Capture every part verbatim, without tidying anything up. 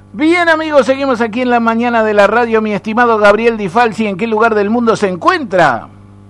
Bien, amigos, seguimos aquí en la mañana de la radio. Mi estimado Gabriel Di Falsi, ¿en qué lugar del mundo se encuentra?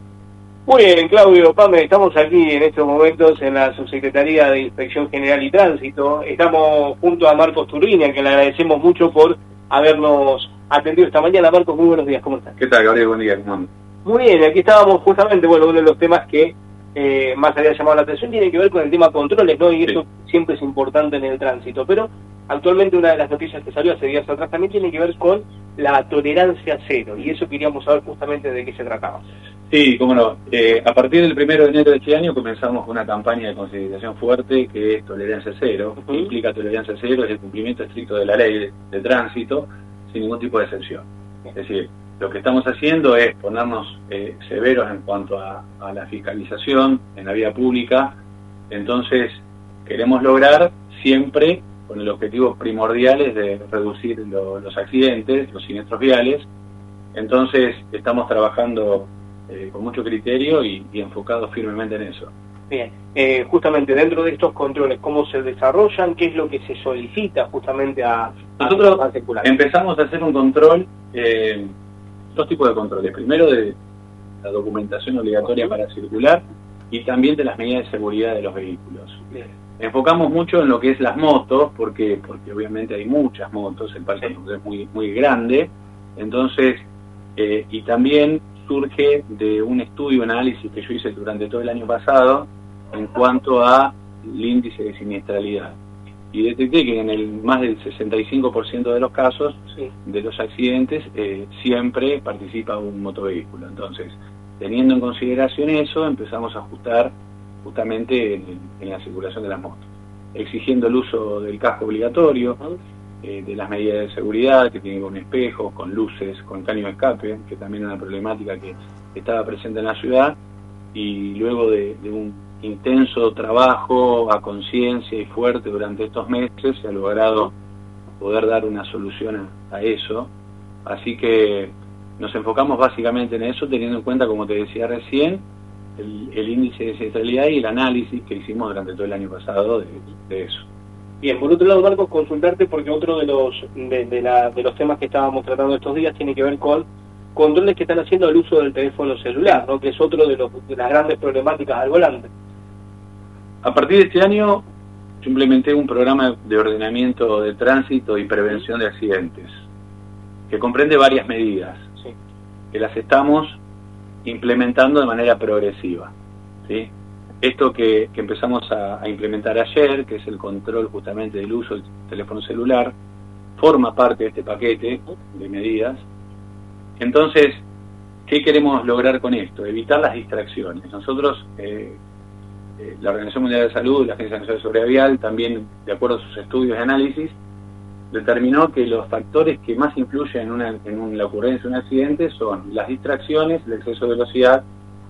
Muy bien, Claudio, Pame, estamos aquí en estos momentos en la Subsecretaría de Inspección General y Tránsito. Estamos junto a Marcos Turini, a quien le agradecemos mucho por habernos atendido esta mañana. Marcos, muy buenos días, ¿cómo estás? ¿Qué tal, Gabriel? Buen día, ¿cómo andas? Muy bien, aquí estábamos justamente, bueno, uno de los temas que eh, más había llamado la atención tiene que ver con el tema controles, ¿no? Y sí. Eso siempre es importante en el tránsito, pero actualmente una de las noticias que salió hace días atrás también tiene que ver con la tolerancia cero, y eso queríamos saber justamente de qué se trataba. Sí, cómo no. Eh, a partir del primero de enero de este año comenzamos una campaña de concientización fuerte que es tolerancia cero. Uh-huh. Que implica tolerancia cero es el cumplimiento estricto de la ley de, de tránsito sin ningún tipo de excepción. Es decir, lo que estamos haciendo es ponernos eh, severos en cuanto a, a la fiscalización en la vía pública. Entonces, queremos lograr siempre con el objetivo primordial es de reducir lo, los accidentes, los siniestros viales. Entonces, estamos trabajando Eh, con mucho criterio y, y enfocado firmemente en eso. Bien, eh, justamente dentro de estos controles, ¿cómo se desarrollan? ¿Qué es lo que se solicita justamente a nosotros? A circular? Empezamos a hacer un control, eh, dos tipos de controles. Primero de la documentación obligatoria para circular y también de las medidas de seguridad de los vehículos. Bien. Enfocamos mucho en lo que es las motos, porque porque obviamente hay muchas motos, el parque sí. es muy, muy grande, entonces, eh, y también surge de un estudio, un análisis que yo hice durante todo el año pasado en cuanto a el índice de siniestralidad. Y detecté que en el más del sesenta y cinco por ciento de los casos sí. de los accidentes eh, siempre participa un motovehículo. Entonces, teniendo en consideración eso, empezamos a ajustar justamente en, en la circulación de las motos, exigiendo el uso del casco obligatorio, Eh, de las medidas de seguridad que tienen con espejos, con luces, con caño de escape, que también es una problemática que estaba presente en la ciudad, y luego de, de un intenso trabajo a conciencia y fuerte durante estos meses se ha logrado poder dar una solución a, a eso, así que nos enfocamos básicamente en eso, teniendo en cuenta, como te decía recién, el, el índice de siniestralidad y el análisis que hicimos durante todo el año pasado de, de eso. Bien, por otro lado, Marcos, consultarte porque otro de los de, de, la, de los temas que estábamos tratando estos días tiene que ver con controles que están haciendo al uso del teléfono celular, ¿no? Que es otro de, los, de las grandes problemáticas al volante. A partir de este año yo implementé un programa de ordenamiento de tránsito y prevención de accidentes, que comprende varias medidas, sí. que las estamos implementando de manera progresiva, ¿sí? Esto que, que empezamos a, a implementar ayer, que es el control justamente del uso del teléfono celular, forma parte de este paquete de medidas. Entonces, ¿qué queremos lograr con esto? Evitar las distracciones. Nosotros, eh, eh, la Organización Mundial de Salud, la Agencia Nacional de Seguridad Vial, también, de acuerdo a sus estudios y análisis, determinó que los factores que más influyen en, una, en un, la ocurrencia de un accidente son las distracciones, el exceso de velocidad,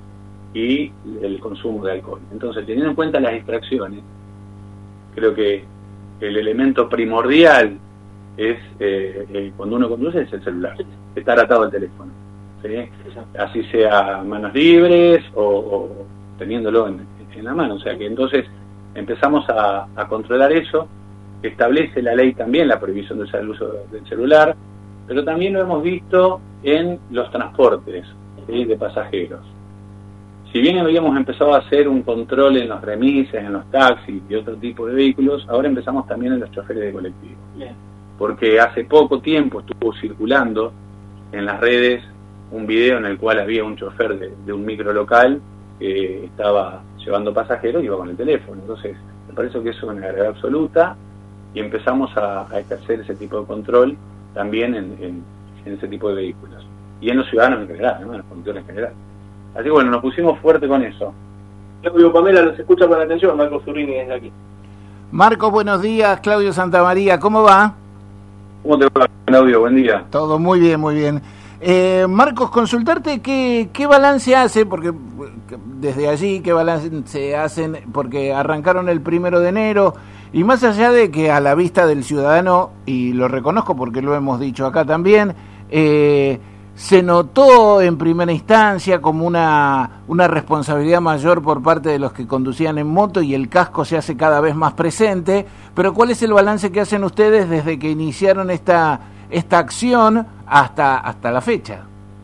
y el consumo de alcohol. Entonces, teniendo en cuenta las distracciones, creo que el elemento primordial es, eh, eh, cuando uno conduce, es el celular, estar atado al teléfono, ¿sí? Así sea manos libres o, o teniéndolo en, en la mano. O sea que entonces empezamos a, a controlar eso, establece la ley también la prohibición del uso del celular, pero también lo hemos visto en los transportes, ¿sí? de pasajeros. Si bien habíamos empezado a hacer un control en los remises, en los taxis y otro tipo de vehículos, ahora empezamos también en los choferes de colectivo. Bien. Porque hace poco tiempo estuvo circulando en las redes un video en el cual había un chofer de, de un micro local que estaba llevando pasajeros y iba con el teléfono. Entonces, me parece que eso es una gravedad absoluta y empezamos a, a ejercer ese tipo de control también en, en, en ese tipo de vehículos. Y en los ciudadanos en general, ¿no? En los conductores en general. Así que bueno, nos pusimos fuerte con eso. Claudio, Pamela, los escucha con atención, Marcos Turini desde aquí. Marcos, buenos días, Claudio Santamaría, ¿cómo va? ¿Cómo te va, Claudio? Buen día. Todo muy bien, muy bien. Eh, Marcos, consultarte qué, qué balance hace, porque desde allí, qué balance hacen, porque arrancaron el primero de enero, y más allá de que a la vista del ciudadano, y lo reconozco porque lo hemos dicho acá también, eh, ¿se notó en primera instancia como una, una responsabilidad mayor por parte de los que conducían en moto y el casco se hace cada vez más presente? Pero ¿cuál es el balance que hacen ustedes desde que iniciaron esta, esta acción hasta, hasta la fecha?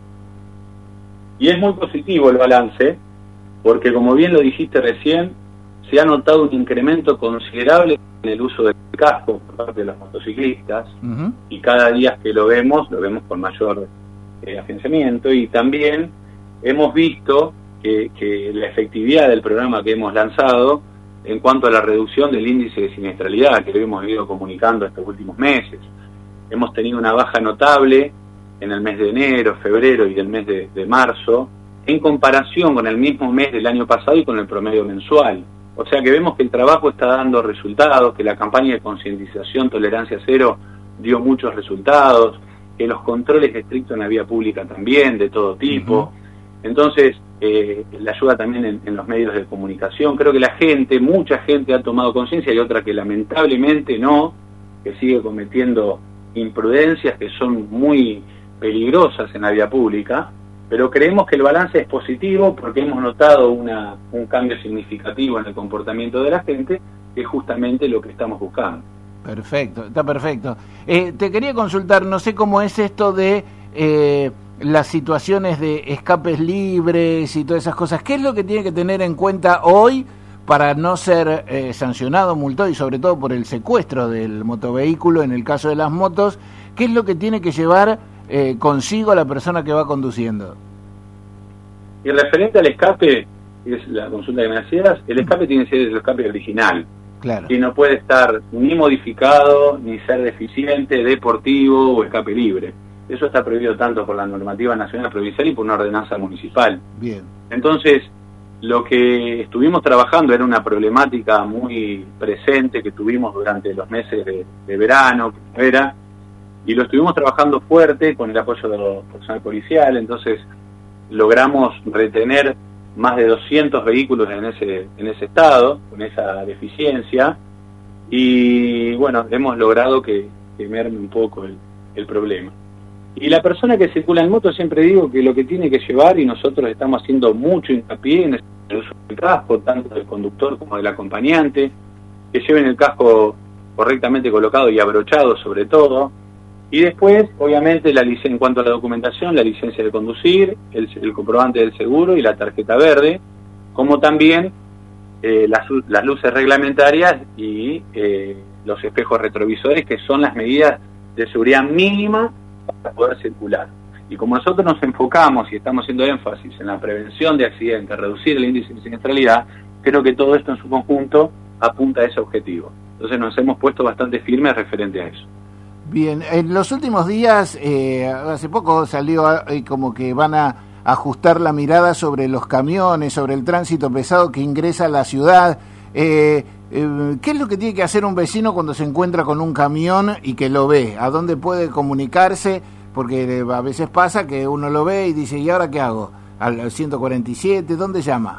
Y es muy positivo el balance, porque como bien lo dijiste recién, se ha notado un incremento considerable en el uso del casco por parte de los motociclistas, uh-huh. y cada día que lo vemos, lo vemos con mayor eh, afianzamiento, y también hemos visto que, que la efectividad del programa que hemos lanzado en cuanto a la reducción del índice de siniestralidad que lo hemos ido comunicando estos últimos meses. Hemos tenido una baja notable en el mes de enero, febrero y el mes de, de marzo, en comparación con el mismo mes del año pasado y con el promedio mensual. O sea que vemos que el trabajo está dando resultados, que la campaña de concientización Tolerancia Cero dio muchos resultados, que los controles estrictos en la vía pública también, de todo tipo. Uh-huh. Entonces, eh, la ayuda también en, en los medios de comunicación. Creo que la gente, mucha gente ha tomado conciencia, y otra que lamentablemente no, que sigue cometiendo imprudencias que son muy peligrosas en la vía pública, pero creemos que el balance es positivo porque hemos notado una, un cambio significativo en el comportamiento de la gente, que es justamente lo que estamos buscando. Perfecto, está perfecto. Eh, te quería consultar, no sé cómo es esto de eh, las situaciones de escapes libres y todas esas cosas. ¿Qué es lo que tiene que tener en cuenta hoy para no ser eh, sancionado, multado y sobre todo por el secuestro del motovehículo en el caso de las motos? ¿Qué es lo que tiene que llevar Eh, consigo a la persona que va conduciendo? Y referente al escape, es la consulta que me hacías, el escape tiene que ser el escape original. Claro. Y no puede estar ni modificado, ni ser deficiente, deportivo o escape libre. Eso está prohibido tanto por la normativa nacional provincial y por una ordenanza municipal. Bien. Entonces, lo que estuvimos trabajando era una problemática muy presente que tuvimos durante los meses de, de verano, primavera, y lo estuvimos trabajando fuerte con el apoyo del personal policial. Entonces logramos retener más de doscientos vehículos en ese en ese estado, con esa deficiencia, y bueno, hemos logrado que, que merme un poco el, el problema. Y la persona que circula en moto, siempre digo que lo que tiene que llevar, y nosotros estamos haciendo mucho hincapié en el uso del casco, tanto del conductor como del acompañante, que lleven el casco correctamente colocado y abrochado sobre todo. Y después, obviamente, la lic- en cuanto a la documentación, la licencia de conducir, el, el comprobante del seguro y la tarjeta verde, como también eh, las, las luces reglamentarias y eh, los espejos retrovisores, que son las medidas de seguridad mínima para poder circular. Y como nosotros nos enfocamos y estamos haciendo énfasis en la prevención de accidentes, reducir el índice de siniestralidad, creo que todo esto en su conjunto apunta a ese objetivo. Entonces nos hemos puesto bastante firmes referente a eso. Bien, en los últimos días, eh, hace poco salió eh, como que van a ajustar la mirada sobre los camiones, sobre el tránsito pesado que ingresa a la ciudad. Eh, eh, ¿Qué es lo que tiene que hacer un vecino cuando se encuentra con un camión y que lo ve? ¿A dónde puede comunicarse? Porque eh, a veces pasa que uno lo ve y dice, ¿y ahora qué hago? ¿Al ciento cuarenta y siete? ¿Dónde llama?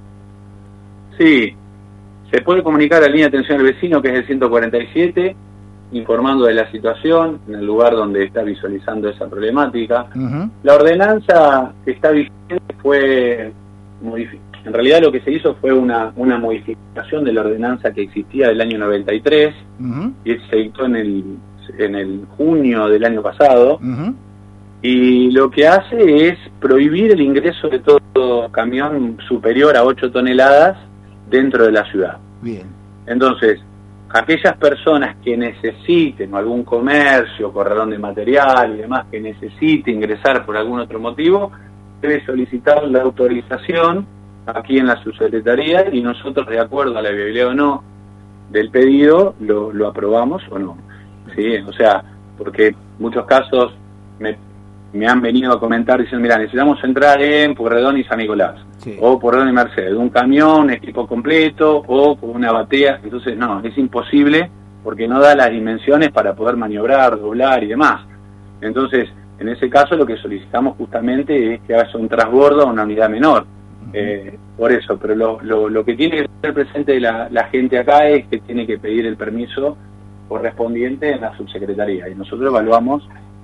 Sí, se puede comunicar a la línea de atención al vecino, que es el ciento cuarenta y siete, informando de la situación en el lugar donde está visualizando esa problemática. Uh-huh. La ordenanza que está vigente fue modificada. En realidad lo que se hizo fue una, una modificación de la ordenanza que existía del año noventa y tres, uh-huh. y se dictó en el, en el junio del año pasado, uh-huh. y lo que hace es prohibir el ingreso de todo camión superior a ocho toneladas dentro de la ciudad. Bien. Entonces, aquellas personas que necesiten, o algún comercio, corralón de material y demás, que necesite ingresar por algún otro motivo, debe solicitar la autorización aquí en la subsecretaría, y nosotros, de acuerdo a la viabilidad o no del pedido, lo, lo aprobamos o no. ¿Sí? O sea, porque en muchos casos me, me han venido a comentar diciendo, mira, necesitamos entrar en Pueyrredón y San Nicolás, sí. o Pueyrredón y Mercedes, un camión, equipo completo, o con una batea. Entonces, no, es imposible, porque no da las dimensiones para poder maniobrar, doblar y demás. Entonces, en ese caso, lo que solicitamos justamente es que haga un transbordo a una unidad menor. Eh, por eso, pero lo, lo, lo que tiene que ser presente la, la gente acá es que tiene que pedir el permiso correspondiente en la subsecretaría, y nosotros evaluamos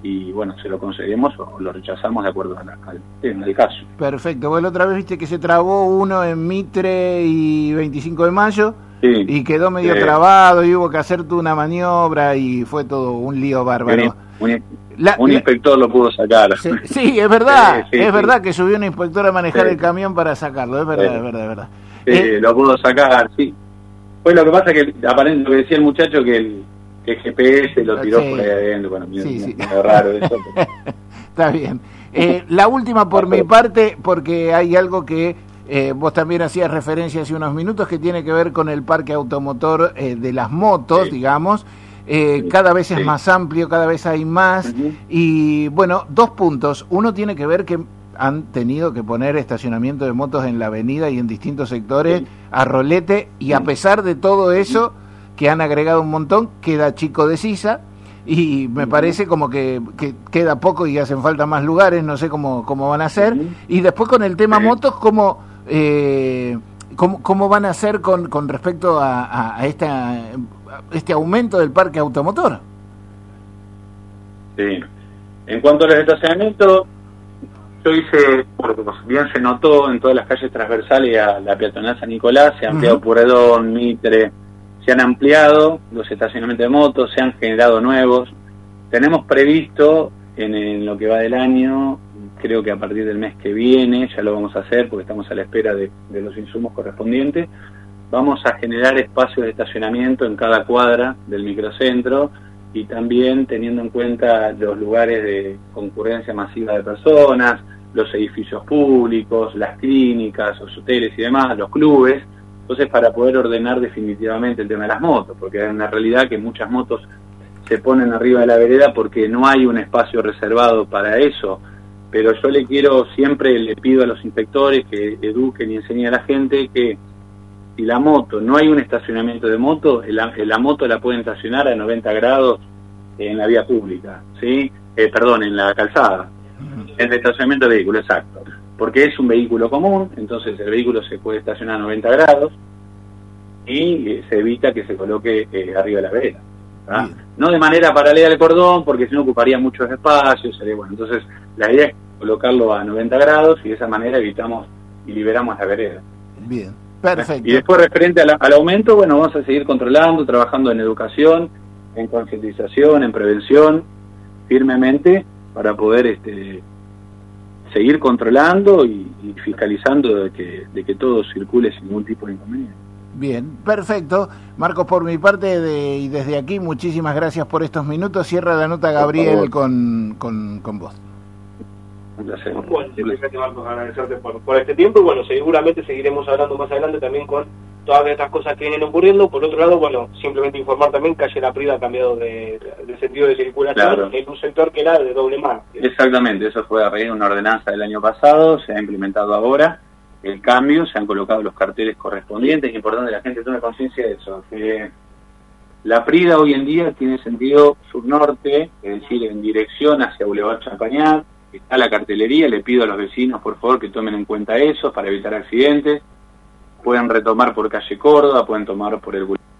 y bueno, se lo concedemos o lo rechazamos de acuerdo al, al tema del caso. Perfecto. Bueno, otra vez viste que se trabó uno en Mitre y veinticinco de mayo, sí, y quedó medio sí. trabado y hubo que hacer toda una maniobra y fue todo un lío bárbaro. Un, un, la, un inspector la, lo pudo sacar. Sí, sí es verdad, sí, sí, es sí. verdad que subió un inspector a manejar sí. el camión para sacarlo, es verdad, sí. es verdad, es verdad. Sí, eh, lo pudo sacar, sí. Pues lo que pasa es que aparentemente lo que decía el muchacho que el que el G P S lo tiró sí. por ahí adentro, bueno, sí, es sí. raro eso. Pero... Está bien. Eh, la última por mi parte, porque hay algo que eh, vos también hacías referencia hace unos minutos, que tiene que ver con el parque automotor eh, de las motos, sí. digamos. Eh, sí. Cada vez es sí. más amplio, cada vez hay más. Uh-huh. Y bueno, dos puntos. Uno tiene que ver que han tenido que poner estacionamiento de motos en la avenida y en distintos sectores sí. a rolete, y sí. a pesar de todo eso, que han agregado un montón, queda chico de sisa, y me uh-huh. parece como que, que queda poco y hacen falta más lugares, no sé cómo, cómo van a hacer. Uh-huh. Y después con el tema sí. motos, ¿cómo, eh, cómo, cómo van a hacer con, con respecto a, a, a, esta, a este aumento del parque automotor? Sí. En cuanto a los estacionamientos, yo hice, porque bien se notó en todas las calles transversales a la peatonal San Nicolás, se ha ampliado uh-huh. Pueyrredón, Mitre, se han ampliado los estacionamientos de motos, se han generado nuevos. Tenemos previsto en, en lo que va del año, creo que a partir del mes que viene, ya lo vamos a hacer porque estamos a la espera de, de los insumos correspondientes, vamos a generar espacios de estacionamiento en cada cuadra del microcentro, y también teniendo en cuenta los lugares de concurrencia masiva de personas, los edificios públicos, las clínicas, los hoteles y demás, los clubes. Entonces, para poder ordenar definitivamente el tema de las motos, porque es una realidad que muchas motos se ponen arriba de la vereda porque no hay un espacio reservado para eso. Pero yo le quiero, siempre le pido a los inspectores que eduquen y enseñen a la gente que si la moto, no hay un estacionamiento de moto, la, la moto la pueden estacionar a noventa grados en la vía pública, ¿sí? Eh, perdón, en la calzada, en el estacionamiento de vehículo, exacto. Porque es un vehículo común, entonces el vehículo se puede estacionar a noventa grados y eh, se evita que se coloque eh, arriba de la vereda. ¿Ah? No de manera paralela al cordón, porque si no ocuparía muchos espacios, sería bueno. Entonces, la idea es colocarlo a noventa grados y de esa manera evitamos y liberamos la vereda. Bien, perfecto. Y después, referente a la, al aumento, bueno, vamos a seguir controlando, trabajando en educación, en concientización, en prevención, firmemente, para poder este, seguir controlando y, y fiscalizando de que, de que todo circule sin ningún tipo de inconveniente. Bien, perfecto. Marcos, por mi parte de, y desde aquí, muchísimas gracias por estos minutos. Cierra la nota Gabriel con, con, con vos. Un placer. Bueno, simplemente, Marcos, agradecerte por, por este tiempo y bueno, seguramente seguiremos hablando más adelante también con todas estas cosas que vienen ocurriendo. Por otro lado, bueno, simplemente informar también que ayer Aprida ha cambiado de, de sentido de circulación, claro, en un sector que era de doble marco. Exactamente, eso fue a raíz de una ordenanza del año pasado, se ha implementado ahora el cambio, se han colocado los carteles correspondientes. Es importante que la gente tome conciencia de eso, que la Aprida hoy en día tiene sentido sur-norte, es decir, en dirección hacia Boulevard Champagnat. Está la cartelería, le pido a los vecinos por favor que tomen en cuenta eso para evitar accidentes. Pueden retomar por calle Córdoba, pueden tomar por el Boulevard